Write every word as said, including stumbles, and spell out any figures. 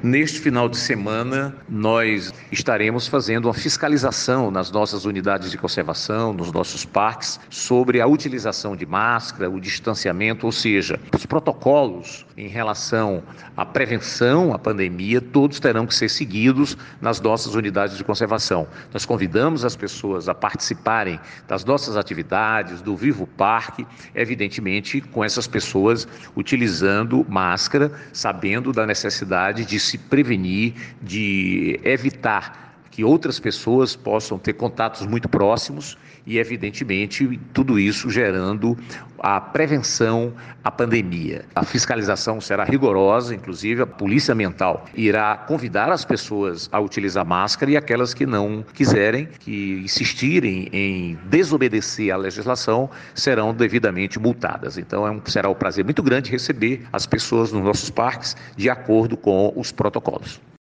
Neste final de semana, nós estaremos fazendo uma fiscalização nas nossas unidades de conservação, nos nossos parques, sobre a utilização de máscara, o distanciamento, ou seja, os protocolos em relação à prevenção à pandemia, todos terão que ser seguidos nas nossas unidades de conservação. Nós convidamos as pessoas a participarem das nossas atividades, do Vivo Parque, evidentemente com essas pessoas utilizando máscara, sabendo da necessidade de se prevenir, de evitar que outras pessoas possam ter contatos muito próximos e, evidentemente, tudo isso gerando a prevenção à pandemia. A fiscalização será rigorosa, inclusive a Polícia Ambiental irá convidar as pessoas a utilizar máscara e aquelas que não quiserem, que insistirem em desobedecer à legislação, serão devidamente multadas. Então, é um, será um prazer muito grande receber as pessoas nos nossos parques de acordo com os protocolos.